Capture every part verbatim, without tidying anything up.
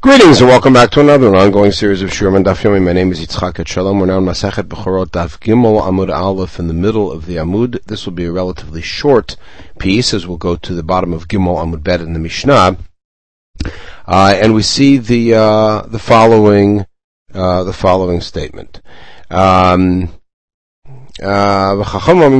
Greetings and welcome back to another ongoing series of Shurim and Daf Yomi. My name is Yitzchak Etshalom. We're now in Masechet Bechorot Daf Gimel Amud Aleph in the middle of the Amud. This will be a relatively short piece as we'll go to the bottom of Gimel Amud Bet in the Mishnah. Uh, and we see the, uh, the following, uh, the following statement. Um, Uh, we had the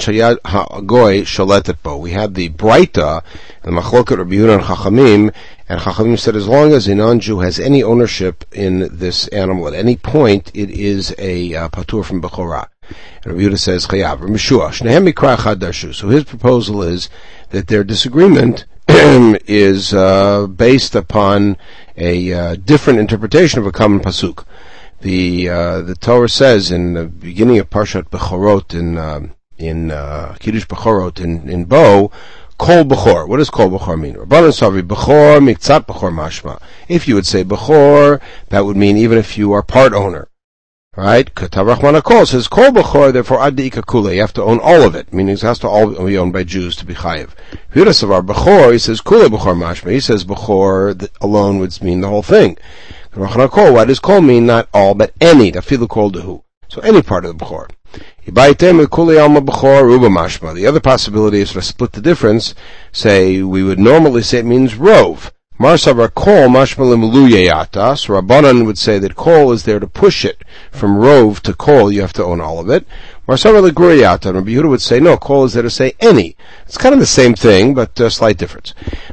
Braita and the Machloket Rabbi Yehuda and Chachamim, and Chachamim said as long as a non-Jew has any ownership in this animal at any point, it is a uh, patur from Bechorah. And Rabbi Yehuda says Chayav. So his proposal is that their disagreement is uh, based upon a uh, different interpretation of a common pasuk. The uh, the Torah says in the beginning of Parshat Bechorot in uh, in uh, Kiddush Bechorot in in Bo, Kol Bechor. What does Kol Bechor mean? Rabbanan Savri Bechor Miktzat Bechor Mashma. If you would say Bechor, that would mean even if you are part owner, right? Katav Rachmana Kol says Kol Bechor. Therefore, Ad Deika Kula. You have to own all of it. Meaning it has to all be owned by Jews to be chayiv. Yehuda Savar Bechor. He says Kula Bechor Mashma. He says Bechor alone would mean the whole thing. Why does kol mean not all, but any? Tafilu kol dehu. So any part of the bechor. The other possibility is to split the difference. Say, we would normally say it means rove. Marsavar kol mashmalim luyayata. So Rabbanan would say that kol is there to push it. From rove to kol, you have to own all of it. Marsavar leguriyata. And Rabbi Yehuda would say, no, kol is there to say any. It's kind of the same thing, but a slight difference.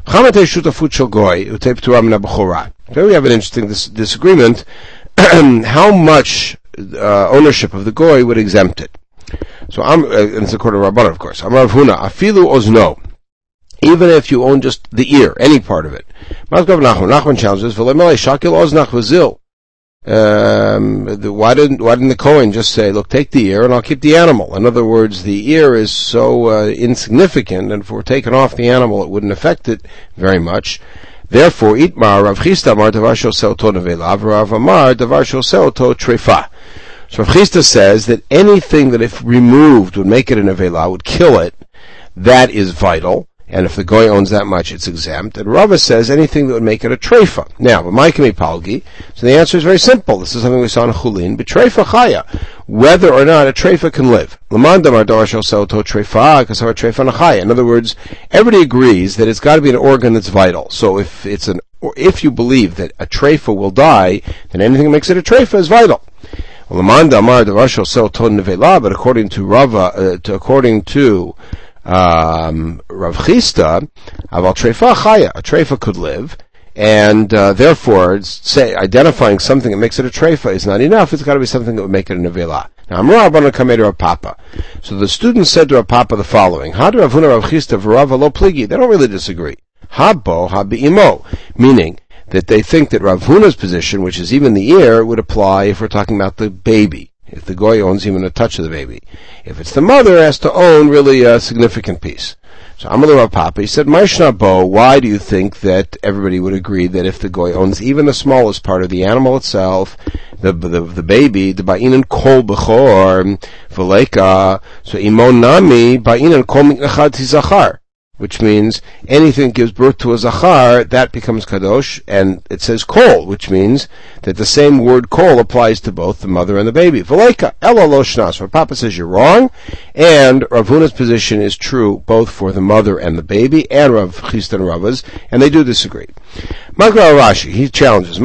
Here we have an interesting dis- disagreement. How much uh, ownership of the goy would exempt it? So, I'm, uh, and it's according to Rabbanan, of course. Amar Huna, afilu ozno. Even if you own just the ear, any part of it. Nachman challenges, um, the, why didn't why didn't the Kohen just say, look, take the ear and I'll keep the animal? In other words, the ear is so uh, insignificant, and if we're taking off the animal, it wouldn't affect it very much. Therefore, Itmar Rav Chisda Amar Davar Shoseh Oto Nevela, Rav Amar Davar Shoseh Oto Trefa. So Rav Chisda says that anything that if removed would make it a nevela, would kill it, that is vital. And if the goy owns that much, it's exempt. And Rava says anything that would make it a treifa. Now, b'maikami palgi. So the answer is very simple. This is something we saw in Chulin. But treifa chaya, whether or not a treifa can live. L'mandamar davar shoseh oto treifa, kasavar treifa nachaya. In other words, everybody agrees that it's got to be an organ that's vital. So if it's an, or if you believe that a treifa will die, then anything that makes it a treifa is vital. L'mandamar davar shoseh oto nevela. But according to Rava, uh, to, according to Um, Rav Chisda, aval treifa chaya, a treifa could live, and uh, therefore, say identifying something that makes it a treifa is not enough. It's got to be something that would make it a nevela. Now, Amar Rabbanan kamei to Rav Papa. So the student said to Rav Papa the following: Had Rav Huna Rav Chisda v'Rava lo pligi. They don't really disagree. Habo habi'imo, meaning that they think that Rav Huna's position, which is even the ear, would apply if we're talking about the baby. If the goy owns even a touch of the baby. If it's the mother, it has to own really a significant piece. So Amalur Rav Papa, he said, Maishna Bo, why do you think that everybody would agree that if the goy owns even the smallest part of the animal itself, the the, the baby, the ba'inan kol bechor, v'leika, so imon nami, ba'inan kol miknachad tizachar, which means anything that gives birth to a zachar, that becomes kadosh, and it says kol, which means that the same word kol applies to both the mother and the baby. V'leika, elo lo shnas. Rav Papa says you're wrong, and Rav Huna's position is true both for the mother and the baby, and Rav Chisda and Rava's, and they do disagree. Magra Rashi, he challenges,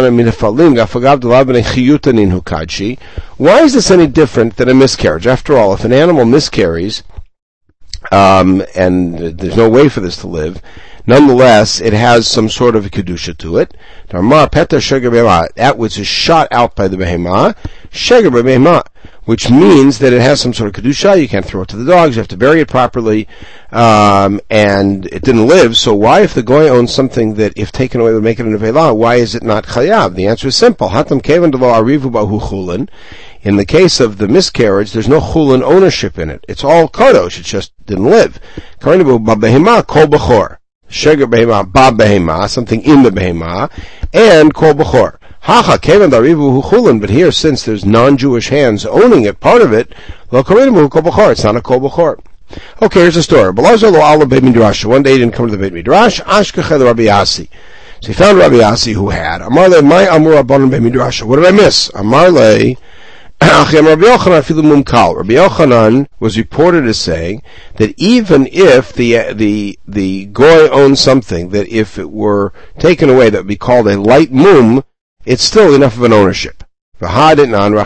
why is this any different than a miscarriage? After all, if an animal miscarries, Um, and there's no way for this to live, nonetheless, it has some sort of a kedusha to it. That which is shot out by the behemah, sheger behemah, which means that it has some sort of kedusha. You can't throw it to the dogs. You have to bury it properly, um, and it didn't live. So why, if the goy owns something that, if taken away, would make it a nevela, why is it not chayav? The answer is simple. Hatam kevan delo arivu bahu chulin. In the case of the miscarriage, there's no chulin ownership in it. It's all kadosh. It just didn't live. Karinabu babehema kol bechor. Sheger behema babehema, something in the behema, and kol bechor. Hacha kevan darivu hu chulin. But here, since there's non-Jewish hands owning it, part of it, lo karinabu kol bechor. It's not a kol bechor. Okay, here's the story. One day he didn't come to the Beit Midrash. Ashkechel Rabbi Yasi. So he found Rabbi Yassi who had. Amarle, my amur abanon b'midrasha. What did I miss? Amarle, Rabbi Yochanan was reported as saying that even if the the the goy owns something, that if it were taken away, that would be called a light mum, it's still enough of an ownership. And then Rabbi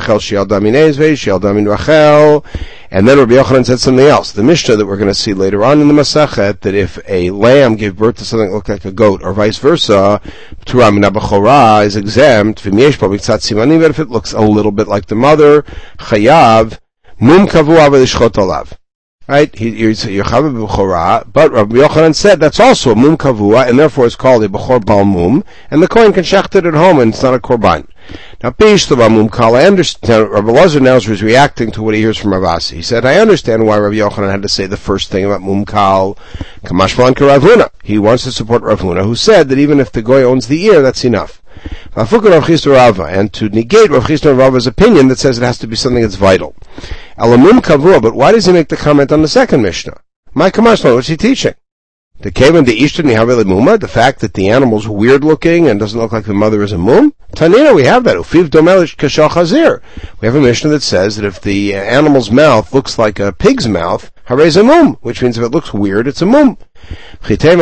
Yochanan said something else. The Mishnah that we're going to see later on in the Masachet, that if a lamb gave birth to something that looked like a goat, or vice versa, P'tura min ha'bechora is exempt, but if it looks a little bit like the mother, chayav, mum kavua v'lishchot olav. Right? He, he's Yochav b'Bechorah, but Rabbi Yochanan said that's also a mum kavua, and therefore it's called a Bechor Bal Mum, and the kohen can shecht it at home, and it's not a korban. Now, Pishtav Mum Kal, I understand, Rabbi Lazar now is reacting to what he hears from Rav Asi. He said, I understand why Rabbi Yochanan had to say the first thing about Mum Kal, Kamashman Ka Rav Huna. He wants to support Rav Huna, who said that even if the goy owns the ear, that's enough. And to negate Rav Chisda Rava's opinion that says it has to be something that's vital. Elamum Kavua, but why does he make the comment on the second Mishnah? My Kamashman, what's he teaching? The Kavan the Ishtan Nihaveli Muma, the fact that the animal's weird looking and doesn't look like the mother is a mum? Tanina, we have that. Ufiv Domelish Kashal Chazir. We have a Mishnah that says that if the animal's mouth looks like a pig's mouth, Harez a mum, which means if it looks weird, it's a mum. So you could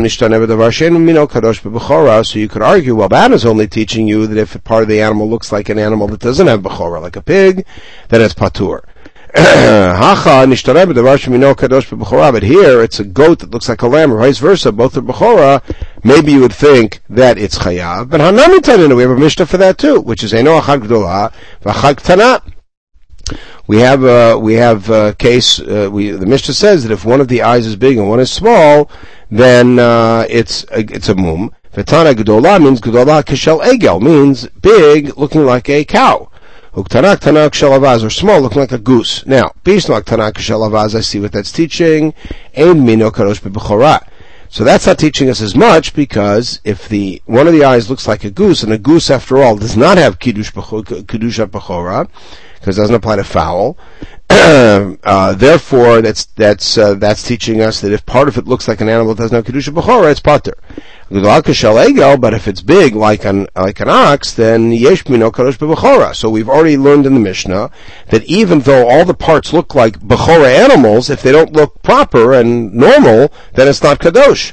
argue, well, that is only teaching you that if part of the animal looks like an animal that doesn't have Bechora, like a pig, then it's Patur. But here it's a goat that looks like a lamb, or vice versa, both are Bechora. Maybe you would think that it's Chayav. But Hanami Tanina, we have a Mishnah for that too, which is Eino Achag Gdola, V'Achag Tana. We have a, we have a case, uh, we, the Mishnah says that if one of the eyes is big and one is small, then, uh, it's, a, it's a mum. V'Tana Gdola means Gdola Kishel Egel, means big, looking like a cow. Uktanak tanak shalavaz, or small, looking like a goose. Now, bisnak tanak shalavaz, I see what that's teaching. Ein mino kadosh b'bechorah. So that's not teaching us as much, because if the one of the eyes looks like a goose, and a goose, after all, does not have kiddush b'chorah, because it doesn't apply to fowl. uh, therefore, that's that's uh, that's teaching us that if part of it looks like an animal that doesn't have kiddush b'chorah, it's pater. But if it's big like an like an ox, then yesh mino kadosh b'bechora. So we've already learned in the Mishnah that even though all the parts look like bechora animals, if they don't look proper and normal, then it's not kadosh.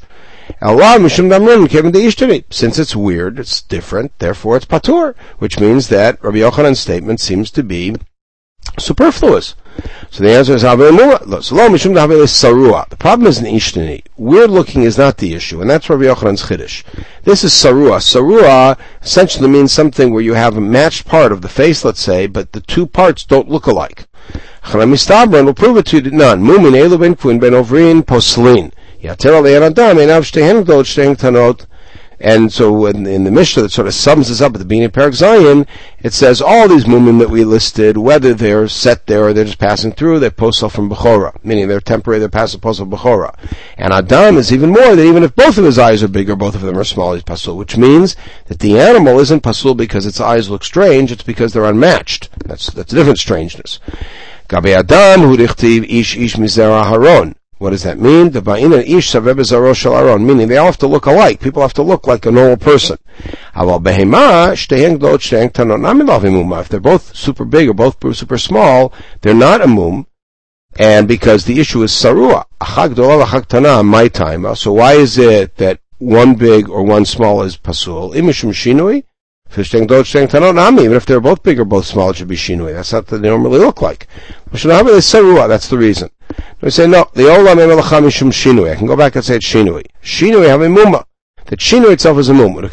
Since it's weird, it's different, therefore it's patur, which means that Rabbi Yochanan's statement seems to be superfluous. So the answer is Havei Sarua. The problem is in Ishtani. Weird looking is not the issue, and that's Rabbi Yochanan's Chiddush. This is Sarua. Sarua essentially means something where you have a matched part of the face, let's say, but the two parts don't look alike. Chanamistabra will prove it to you that none. Mumin elu ben kuin ben ovrin poslin. Yater alei adam enav shtehen gdol shtehen tanot. And so in, in the Mishnah that sort of sums this up at the beginning of Perek Zayin, it says all these mumim that we listed, whether they're set there or they're just passing through, they're posel from Bechora, meaning they're temporary, they're passing posel Bechora. And Adam is even more, that even if both of his eyes are big or both of them are small, he's pasul, which means that the animal isn't pasul because its eyes look strange, it's because they're unmatched. That's, that's a different strangeness. Gabi Adam, hu dichtiv ish ish mizera haron. What does that mean? The ba'ina ish saveh bezaro shel aron, meaning they all have to look alike. People have to look like a normal person. Aval behema shtehen gdolot shtehen tanot namilav imuma. If they're both super big or both super small, they're not a mum. And because the issue is sarua, achag gdola achag tana, my time. So why is it that one big or one small is pasul? Imishum shinui. Even if they're both big or both small, it should be shinui. That's not what they normally look like. That's the reason. We say, no, the olam emelacham mishum shinui. I can go back and say it's shinui. Shinui have a mumma. That shinui itself is a mumma.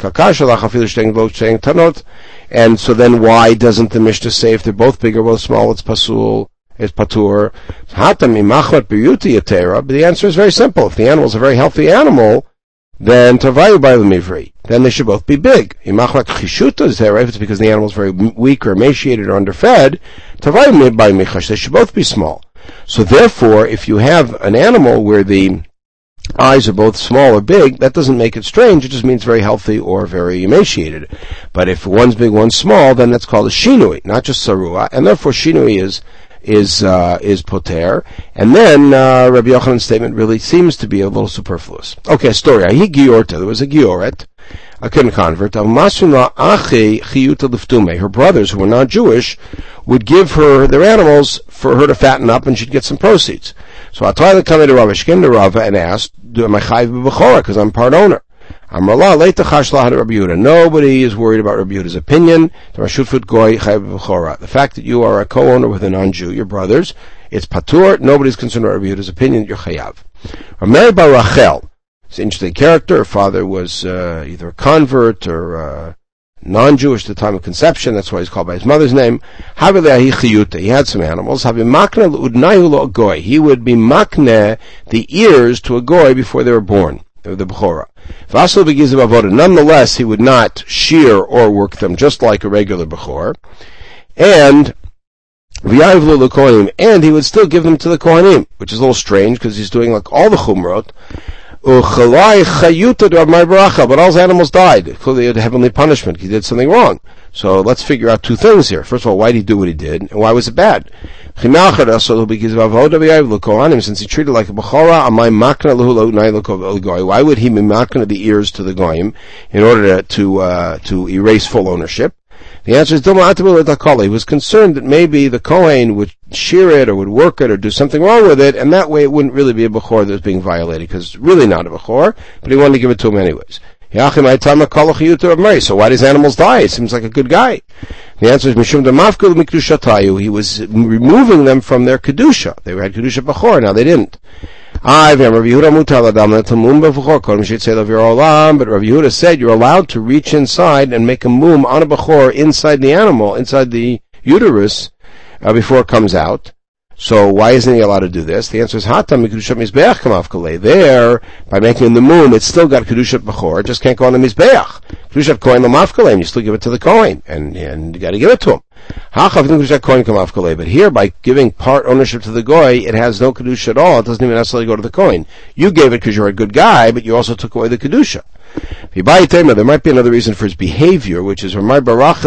And so then why doesn't the Mishnah say if they're both big or both small, it's pasul, it's patur? But the answer is very simple. If the animal is a very healthy animal, then tavayu by the mivri. Then they should both be big. If it's because the animal is very weak or emaciated or underfed, tavayu by michash. They should both be small. So therefore, if you have an animal where the eyes are both small or big, that doesn't make it strange. It just means very healthy or very emaciated. But if one's big, one's small, then that's called a shinui, not just sarua. And therefore, shinui is is uh, is poter. And then uh, Rabbi Yochanan's statement really seems to be a little superfluous. Okay, story. Ahi giorta. There was a gioret. I couldn't convert. Her brothers, who were not Jewish, would give her their animals for her to fatten up, and she'd get some proceeds. So I tried to come into Rava, she came to Rava and asked, am I chayiv b'bechora, because I'm part owner? Amrullah, leita chashla Rabbi Yehuda. Nobody is worried about Rabbi Yehuda's opinion. The fact that you are a co-owner with a non-Jew, your brothers, it's patur. Nobody's concerned about Rabbi Yehuda's opinion. You're chayav. Mary bar Rachel. It's an interesting character. Her father was uh, either a convert or uh, non-Jewish at the time of conception. That's why he's called by his mother's name. He had some animals. He would be makne the ears to a goy before they were born. They were the bechora. Nonetheless, he would not shear or work them just like a regular bechor. And and he would still give them to the kohanim, which is a little strange because he's doing like all the chumrot. But all his animals died. Clearly, he had heavenly punishment. He did something wrong. So let's figure out two things here. First of all, why did he do what he did, and why was it bad? Since he treated like a bechora, why would he be makna the ears to the goyim in order to to, uh, to erase full ownership? The answer is, he was concerned that maybe the Kohen would shear it or would work it or do something wrong with it, and that way it wouldn't really be a Bechor that was being violated, because it's really not a Bechor, but he wanted to give it to him anyways. So why does animals die? It seems like a good guy. The answer is, he was removing them from their Kedusha. They had Kedusha Bechor, now they didn't. But Rav Yehuda said you're allowed to reach inside and make a mum on a bechor inside the animal, inside the uterus, uh, before it comes out. So why isn't he allowed to do this? The answer is hatam kedushat mizbeach kamav kalei. There, by making the mum, it's still got kedushat bechor. It just can't go on the mizbeach. Kedushat kohen lamav kalei. You still give it to the kohen, and and you got to give it to him. But here, by giving part ownership to the goy, it has no kedusha at all. It doesn't even necessarily go to the kohen. You gave it because you're a good guy, but you also took away the kedusha. There might be another reason for his behavior, which is he knew how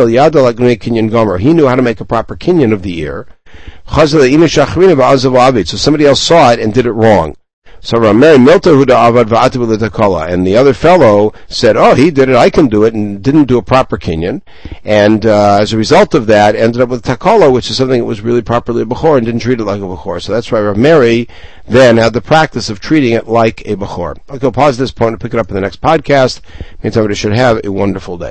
to make a proper kinyan of the ear. So somebody else saw it and did it wrong. So Rameh Milta Avad Va'atabu L'Takala, and the other fellow said, "Oh, he did it, I can do it," and didn't do a proper kinyan, and uh, as a result of that, ended up with Takala, which is something that was really properly a bechor and didn't treat it like a bechor. So that's why Rav Mary then had the practice of treating it like a bechor. Okay, I'll pause at this point and pick it up in the next podcast. Means everybody should have a wonderful day.